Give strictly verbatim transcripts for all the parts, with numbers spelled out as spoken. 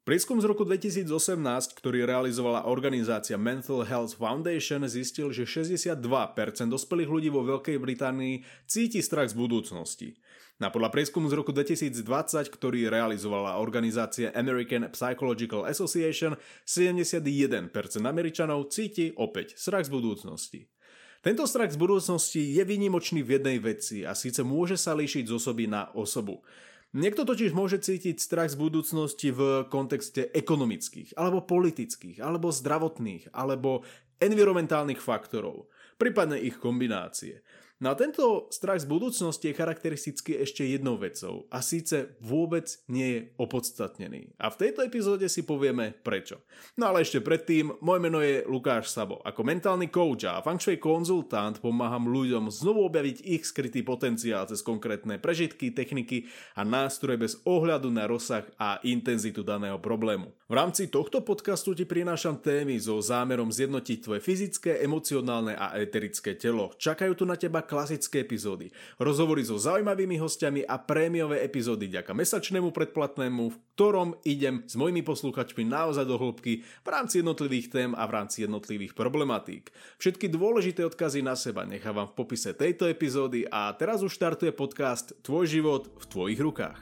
Prieskum z roku dvetisícosemnásť, ktorý realizovala organizácia Mental Health Foundation, zistil, že šesťdesiatdva percent dospelých ľudí vo Veľkej Británii cíti strach z budúcnosti. A podľa prieskumu z roku dvetisícdvadsať, ktorý realizovala organizácia American Psychological Association, sedemdesiatjeden percent Američanov cíti opäť strach z budúcnosti. Tento strach z budúcnosti je výnimočný v jednej veci a síce môže sa líšiť z osoby na osobu. Niekto totiž môže cítiť strach z budúcnosti v kontexte ekonomických, alebo politických, alebo zdravotných, alebo environmentálnych faktorov, prípadne ich kombinácie. No a tento strach z budúcnosti je charakteristický ešte jednou vecou a síce vôbec nie je opodstatnený. A v tejto epizóde si povieme prečo. No ale ešte predtým, moje meno je Lukáš Sabo. Ako mentálny coach a feng shui konzultant pomáham ľuďom znovu objaviť ich skrytý potenciál cez konkrétne prežitky, techniky a nástroje bez ohľadu na rozsah a intenzitu daného problému. V rámci tohto podcastu ti prinášam témy so zámerom zjednotiť tvoje fyzické, emocionálne a eterické telo. Čakajú tu na teba klasické epizódy, rozhovory so zaujímavými hostiami a prémiové epizódy vďaka mesačnému predplatnému, v ktorom idem s mojimi posluchačmi naozaj do hĺbky v rámci jednotlivých tém a v rámci jednotlivých problematík. Všetky dôležité odkazy na seba nechávam v popise tejto epizódy a teraz už štartuje podcast Tvoj život v tvojich rukách.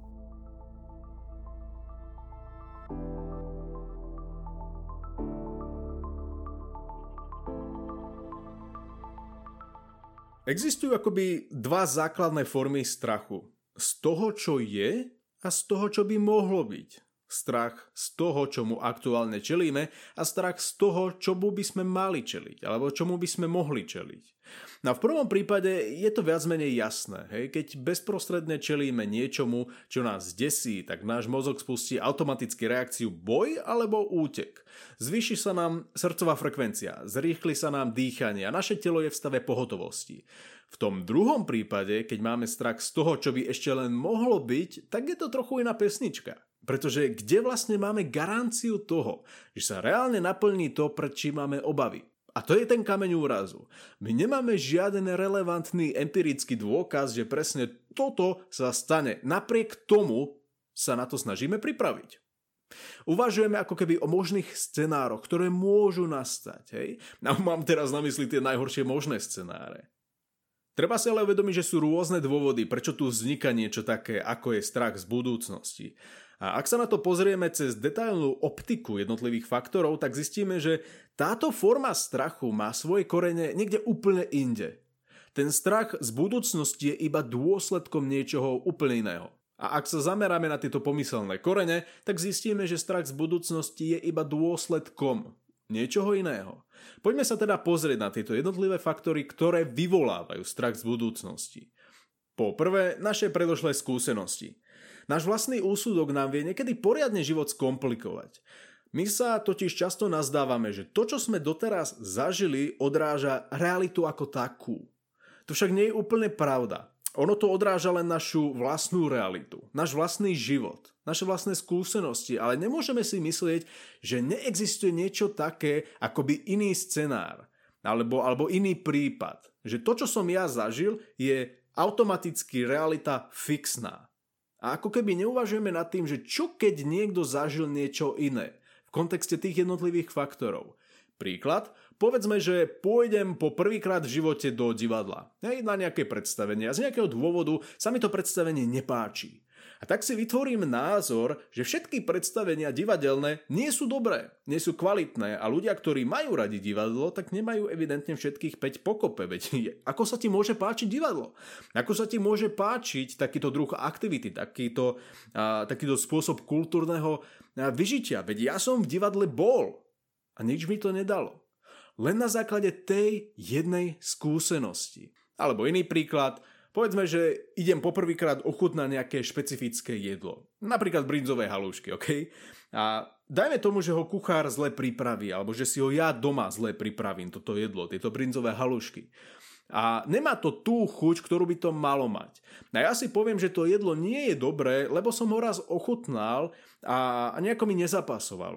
Existujú akoby dva základné formy strachu. Z toho, čo je a z toho, čo by mohlo byť. Strach z toho, čomu aktuálne čelíme a strach z toho, čomu by sme mali čeliť alebo čomu by sme mohli čeliť. No v prvom prípade je to viac menej jasné. Hej? Keď bezprostredne čelíme niečomu, čo nás desí, tak náš mozog spustí automaticky reakciu boj alebo útek. Zvýši sa nám srdcová frekvencia, zrýchli sa nám dýchanie a naše telo je v stave pohotovosti. V tom druhom prípade, keď máme strach z toho, čo by ešte len mohlo byť, tak je to trochu iná pesnička. Pretože kde vlastne máme garanciu toho, že sa reálne naplní to, pred čím máme obavy? A to je ten kameň úrazu. My nemáme žiaden relevantný empirický dôkaz, že presne toto sa stane. Napriek tomu sa na to snažíme pripraviť. Uvažujeme ako keby o možných scenároch, ktoré môžu nastať. Hej? No, mám teraz na mysli tie najhoršie možné scenáre. Treba si ale uvedomiť, že sú rôzne dôvody, prečo tu vzniká niečo také, ako je strach z budúcnosti. A ak sa na to pozrieme cez detailnú optiku jednotlivých faktorov, tak zistíme, že táto forma strachu má svoje korene niekde úplne inde. Ten strach z budúcnosti je iba dôsledkom niečoho úplne iného. A ak sa zameráme na tieto pomyselné korene, tak zistíme, že strach z budúcnosti je iba dôsledkom niečoho iného. Poďme sa teda pozrieť na tieto jednotlivé faktory, ktoré vyvolávajú strach z budúcnosti. Po prvé, naše predošlé skúsenosti. Náš vlastný úsudok nám vie niekedy poriadne život skomplikovať. My sa totiž často nazdávame, že to, čo sme doteraz zažili, odráža realitu ako takú. To však nie je úplne pravda. Ono to odráža len našu vlastnú realitu, náš vlastný život, naše vlastné skúsenosti, ale nemôžeme si myslieť, že neexistuje niečo také, akoby iný scenár, alebo, alebo iný prípad. Že to, čo som ja zažil, je automaticky realita fixná. A ako keby neuvažujeme nad tým, že čo keď niekto zažil niečo iné v kontexte tých jednotlivých faktorov. Príklad, povedzme, že pôjdem po prvýkrát v živote do divadla, hej, na nejaké predstavenie a z nejakého dôvodu sa mi to predstavenie nepáči. A tak si vytvorím názor, že všetky predstavenia divadelné nie sú dobré, nie sú kvalitné a ľudia, ktorí majú radi divadlo, tak nemajú evidentne všetkých päť pokope. Veď ako sa ti môže páčiť divadlo? Ako sa ti môže páčiť takýto druh aktivity, takýto, a, takýto spôsob kultúrneho vyžitia? Veď ja som v divadle bol a nič mi to nedalo. Len na základe tej jednej skúsenosti. Alebo iný príklad, povedzme, že idem poprvýkrát ochutnať nejaké špecifické jedlo. Napríklad brinzové halušky, ok? A dajme tomu, že ho kuchár zle pripraví, alebo že si ho ja doma zle pripravím, toto jedlo, tieto brinzové halušky. A nemá to tú chuť, ktorú by to malo mať. A ja si poviem, že to jedlo nie je dobré, lebo som ho raz ochutnal a nejako mi nezapasovalo.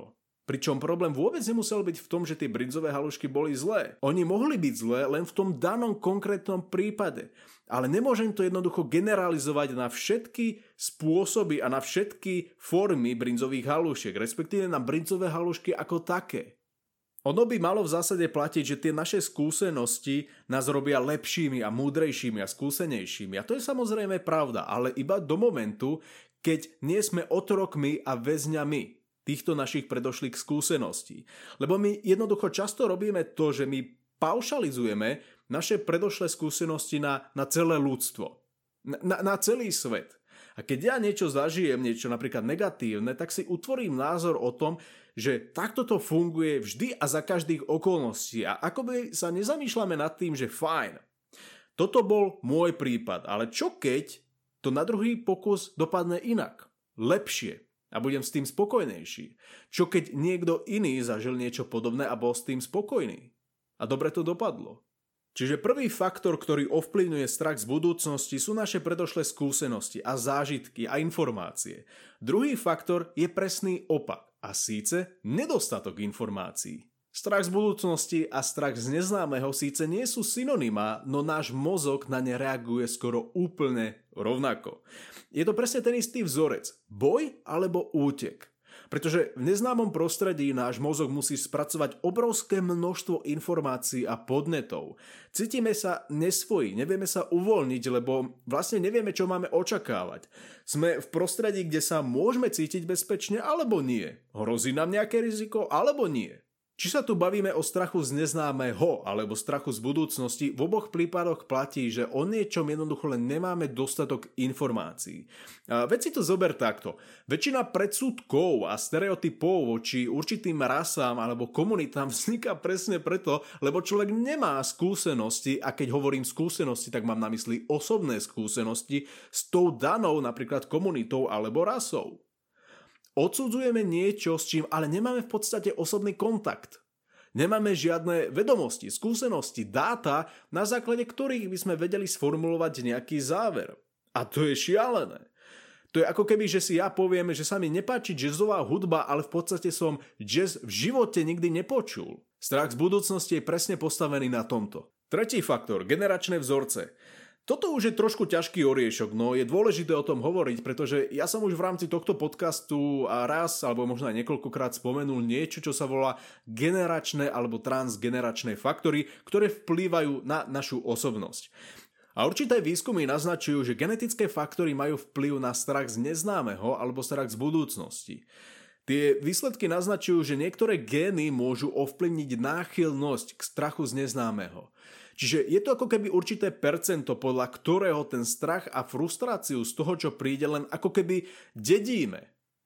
Pričom problém vôbec nemusel byť v tom, že tie brinzové halušky boli zlé. Oni mohli byť zlé len v tom danom konkrétnom prípade. Ale nemôžem to jednoducho generalizovať na všetky spôsoby a na všetky formy brinzových halušiek, respektíve na brinzové halušky ako také. Ono by malo v zásade platiť, že tie naše skúsenosti nás robia lepšími a múdrejšími a skúsenejšími. A to je samozrejme pravda, ale iba do momentu, keď nie sme otrokmi a väzňami týchto našich predošlých skúseností. Lebo my jednoducho často robíme to, že my paušalizujeme naše predošlé skúsenosti na, na celé ľudstvo. Na, na celý svet. A keď ja niečo zažijem, niečo napríklad negatívne, tak si utvorím názor o tom, že takto to funguje vždy a za každých okolností. A akoby sa nezamýšľame nad tým, že fajn, toto bol môj prípad, ale čo keď to na druhý pokus dopadne inak, lepšie a budem s tým spokojnejší? Čo keď niekto iný zažil niečo podobné a bol s tým spokojný? A dobre to dopadlo. Čiže prvý faktor, ktorý ovplyvňuje strach z budúcnosti, sú naše predošlé skúsenosti a zážitky a informácie. Druhý faktor je presný opak, a síce nedostatok informácií. Strach z budúcnosti a strach z neznámeho síce nie sú synonymá, no náš mozog na ne reaguje skoro úplne rovnako. Je to presne ten istý vzorec, boj alebo útek. Pretože v neznámom prostredí náš mozog musí spracovať obrovské množstvo informácií a podnetov. Cítime sa nesvoji, nevieme sa uvoľniť, lebo vlastne nevieme, čo máme očakávať. Sme v prostredí, kde sa môžeme cítiť bezpečne alebo nie. Hrozí nám nejaké riziko alebo nie. Či sa tu bavíme o strachu z neznámeho alebo strachu z budúcnosti, v oboch prípadoch platí, že o niečom jednoducho len nemáme dostatok informácií. A veď si to zober takto. Väčšina predsudkov a stereotypov voči určitým rasám alebo komunitám vzniká presne preto, lebo človek nemá skúsenosti, a keď hovorím skúsenosti, tak mám na mysli osobné skúsenosti s tou danou napríklad komunitou alebo rasou. Odsudzujeme niečo, s čím ale nemáme v podstate osobný kontakt. Nemáme žiadne vedomosti, skúsenosti, dáta, na základe ktorých by sme vedeli sformulovať nejaký záver. A to je šialené. To je ako keby, že si ja poviem, že sa mi nepáči jazzová hudba, ale v podstate som jazz v živote nikdy nepočul. Strach z budúcnosti je presne postavený na tomto. Tretí faktor, generačné vzorce. Toto už je trošku ťažký oriešok, no je dôležité o tom hovoriť, pretože ja som už v rámci tohto podcastu a raz, alebo možno aj niekoľkokrát spomenul niečo, čo sa volá generačné alebo transgeneračné faktory, ktoré vplývajú na našu osobnosť. A určité výskumy naznačujú, že genetické faktory majú vplyv na strach z neznámeho alebo strach z budúcnosti. Tie výsledky naznačujú, že niektoré gény môžu ovplyvniť náchylnosť k strachu z neznámeho. Čiže je to ako keby určité percento, podľa ktorého ten strach a frustráciu z toho, čo príde, len ako keby dedíme.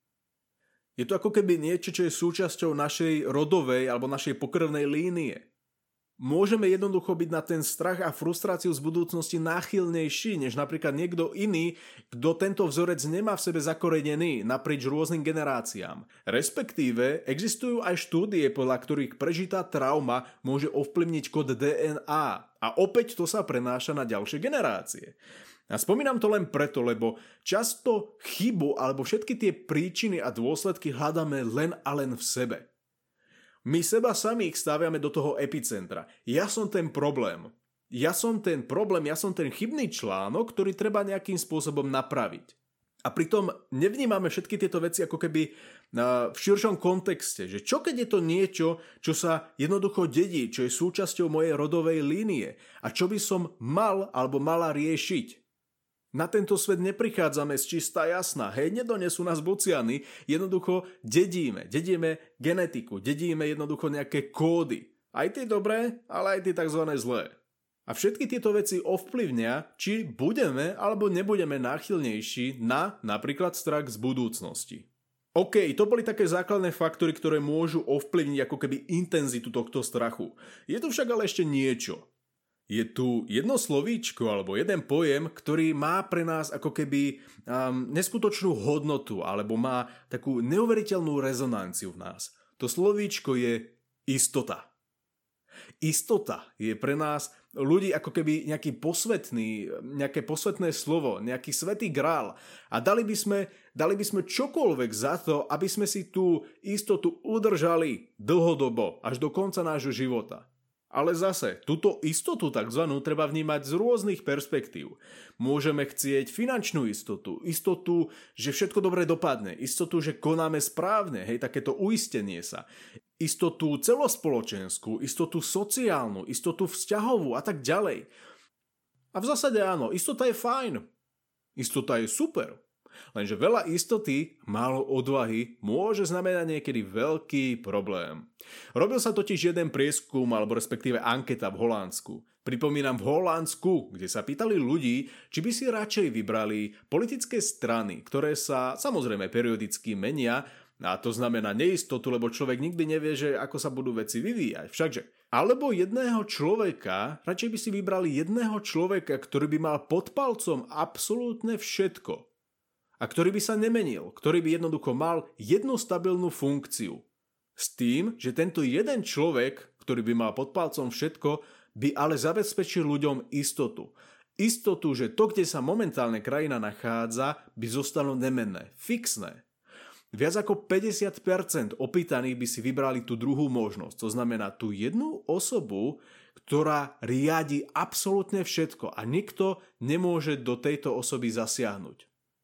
Je to ako keby niečo, čo je súčasťou našej rodovej alebo našej pokrvnej línie. Môžeme jednoducho byť na ten strach a frustráciu z budúcnosti náchylnejší, než napríklad niekto iný, kto tento vzorec nemá v sebe zakorenený naprieč rôznym generáciám. Respektíve existujú aj štúdie, podľa ktorých prežitá trauma môže ovplyvniť kód dé en á a opäť to sa prenáša na ďalšie generácie. A spomínam to len preto, lebo často chybu alebo všetky tie príčiny a dôsledky hľadáme len a len v sebe. My seba samých staviame do toho epicentra. Ja som ten problém. Ja som ten problém, ja som ten chybný článok, ktorý treba nejakým spôsobom napraviť. A pritom nevnímame všetky tieto veci ako keby v širšom kontexte, že čo keď je to niečo, čo sa jednoducho dedí, čo je súčasťou mojej rodovej línie a čo by som mal alebo mala riešiť. Na tento svet neprichádzame z čistá jasná, hej, nedonesú nás bociany, jednoducho dedíme, dedíme genetiku, dedíme jednoducho nejaké kódy. Aj tie dobré, ale aj tie tzv. Zlé. A všetky tieto veci ovplyvnia, či budeme alebo nebudeme náchylnejší na napríklad strach z budúcnosti. OK, to boli také základné faktory, ktoré môžu ovplyvniť ako keby intenzitu tohto strachu. Je tu však ale ešte niečo. Je tu jedno slovíčko alebo jeden pojem, ktorý má pre nás ako keby um, neskutočnú hodnotu alebo má takú neuveriteľnú rezonanciu v nás. To slovíčko je istota. Istota je pre nás ľudí ako keby nejaký posvetný, nejaké posvetné slovo, nejaký svätý grál. A dali by sme, dali by sme čokoľvek za to, aby sme si tú istotu udržali dlhodobo, až do konca nášho života. Ale zase, túto istotu takzvanú treba vnímať z rôznych perspektív. Môžeme chcieť finančnú istotu, istotu, že všetko dobre dopadne, istotu, že konáme správne, hej, takéto uistenie sa, istotu celospoločenskú, istotu sociálnu, istotu vzťahovú a tak ďalej. A v zásade áno, istota je fajn, istota je super. Lenže veľa istoty, málo odvahy môže znamenať niekedy veľký problém. Robil sa totiž jeden prieskum, alebo respektíve anketa v Holandsku. Pripomínam v Holandsku, kde sa pýtali ľudí, či by si radšej vybrali politické strany, ktoré sa samozrejme periodicky menia, a to znamená neistotu, lebo človek nikdy nevie, že ako sa budú veci vyvíjať. Všakže. Alebo jedného človeka, radšej by si vybrali jedného človeka, ktorý by mal pod palcom absolútne všetko. A ktorý by sa nemenil, ktorý by jednoducho mal jednu stabilnú funkciu. S tým, že tento jeden človek, ktorý by mal pod palcom všetko, by ale zabezpečil ľuďom istotu. Istotu, že to, kde sa momentálne krajina nachádza, by zostalo nemenné, fixné. Viac ako päťdesiat percent opýtaných by si vybrali tú druhú možnosť. To znamená tú jednu osobu, ktorá riadi absolútne všetko a nikto nemôže do tejto osoby zasiahnuť.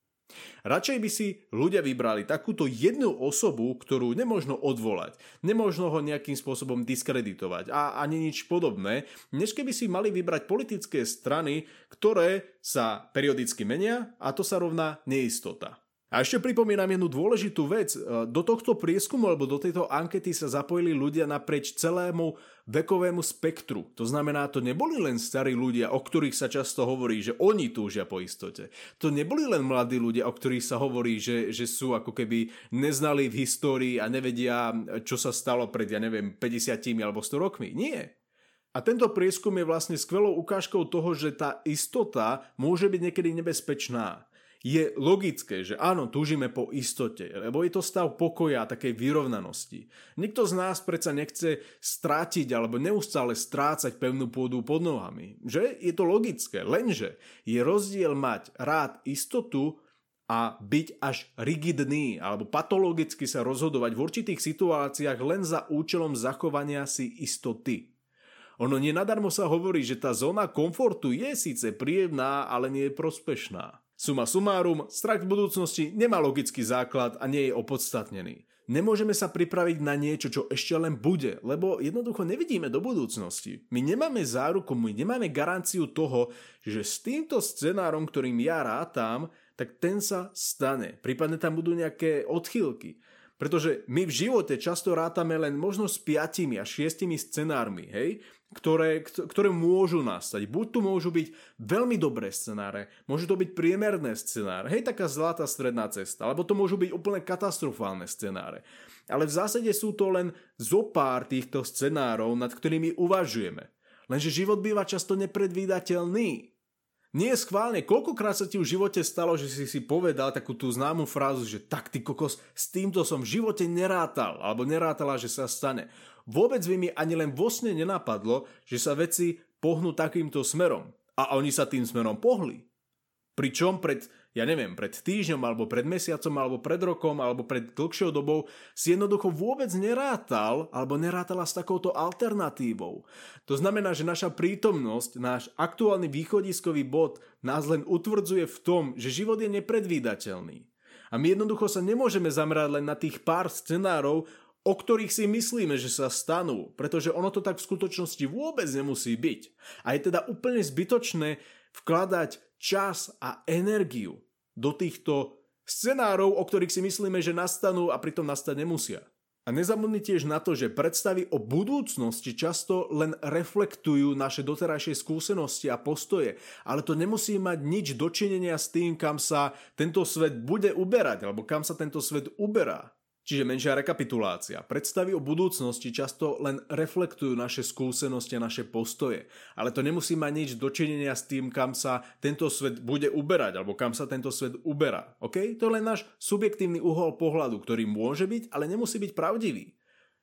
Radšej by si ľudia vybrali takúto jednu osobu, ktorú nemožno odvolať, nemožno ho nejakým spôsobom diskreditovať a ani nič podobné, než keby si mali vybrať politické strany, ktoré sa periodicky menia a to sa rovná neistota. A ešte pripomínam jednu dôležitú vec. Do tohto prieskumu alebo do tejto ankety sa zapojili ľudia naprieč celému vekovému spektru. To znamená, to neboli len starí ľudia, o ktorých sa často hovorí, že oni túžia po istote. To neboli len mladí ľudia, o ktorých sa hovorí, že, že sú ako keby neznali v histórii a nevedia, čo sa stalo pred, ja neviem, päťdesiatimi alebo sto rokmi. Nie. A tento prieskum je vlastne skvelou ukážkou toho, že tá istota môže byť niekedy nebezpečná. Je logické, že áno, túžime po istote, lebo je to stav pokoja a takej vyrovnanosti. Nikto z nás predsa nechce strátiť alebo neustále strácať pevnú pôdu pod nohami. Že? Je to logické, lenže je rozdiel mať rád istotu a byť až rigidný alebo patologicky sa rozhodovať v určitých situáciách len za účelom zachovania si istoty. Ono nenadarmo sa hovorí, že tá zóna komfortu je síce príjemná, ale nie je prospešná. Suma sumárum, strach v budúcnosti nemá logický základ a nie je opodstatnený. Nemôžeme sa pripraviť na niečo, čo ešte len bude, lebo jednoducho nevidíme do budúcnosti. My nemáme záruku, my nemáme garanciu toho, že s týmto scenárom, ktorým ja rátam, tak ten sa stane. Prípadne tam budú nejaké odchýlky. Pretože my v živote často rátame len možno s piatimi a šiestimi scenármi, hej, ktoré, ktoré môžu nastať. Buď tu môžu byť veľmi dobré scenáre, môžu to byť priemerné scenáre, hej, taká zlatá stredná cesta, alebo to môžu byť úplne katastrofálne scenáre. Ale v zásade sú to len zopár týchto scenárov, nad ktorými uvažujeme. Lenže život býva často nepredvídateľný. Nie je schválne, koľkokrát sa ti v živote stalo, že si si povedal takú tú známu frázu, že tak ty kokos, s týmto som v živote nerátal, alebo nerátala, že sa stane. Vôbec by mi ani len vo sne nenapadlo, že sa veci pohnú takýmto smerom. A oni sa tým smerom pohli. Pričom pred, ja neviem, pred týždňom, alebo pred mesiacom, alebo pred rokom, alebo pred dlhšou dobou si jednoducho vôbec nerátal, alebo nerátala s takouto alternatívou. To znamená, že naša prítomnosť, náš aktuálny východiskový bod nás len utvrdzuje v tom, že život je nepredvídateľný. A my jednoducho sa nemôžeme zamerať len na tých pár scenárov, o ktorých si myslíme, že sa stanú, pretože ono to tak v skutočnosti vôbec nemusí byť. A je teda úplne zbytočné vkladať čas a energiu do týchto scenárov, o ktorých si myslíme, že nastanú a pritom nastať nemusia. A nezabudni tiež na to, že predstavy o budúcnosti často len reflektujú naše doterajšie skúsenosti a postoje, ale to nemusí mať nič dočinenia s tým, kam sa tento svet bude uberať, alebo kam sa tento svet uberá. Čiže menšia rekapitulácia. Predstavy o budúcnosti často len reflektujú naše skúsenosti a naše postoje. Ale to nemusí mať nič dočinenia s tým, kam sa tento svet bude uberať, alebo kam sa tento svet uberá. Okay? To je len náš subjektívny uhol pohľadu, ktorý môže byť, ale nemusí byť pravdivý.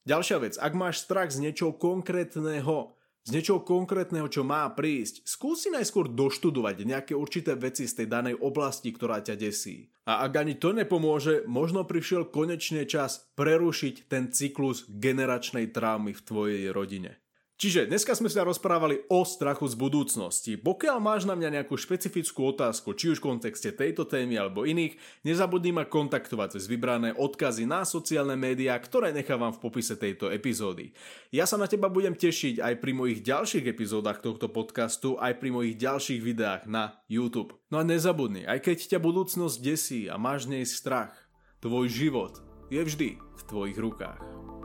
Ďalšia vec, ak máš strach z niečoho konkrétneho, z niečoho konkrétneho, čo má prísť, skúsi najskôr doštudovať nejaké určité veci z tej danej oblasti, ktorá ťa desí. A ak ani to nepomôže, možno prišiel konečne čas prerušiť ten cyklus generačnej traumy v tvojej rodine. Čiže dneska sme sa rozprávali o strachu z budúcnosti. Pokiaľ máš na mňa nejakú špecifickú otázku, či už v kontexte tejto témy alebo iných, nezabudni ma kontaktovať cez vybrané odkazy na sociálne médiá, ktoré nechávam v popise tejto epizódy. Ja sa na teba budem tešiť aj pri mojich ďalších epizódach tohto podcastu, aj pri mojich ďalších videách na YouTube. No a nezabudni, aj keď ťa budúcnosť desí a máš z nej strach, tvoj život je vždy v tvojich rukách.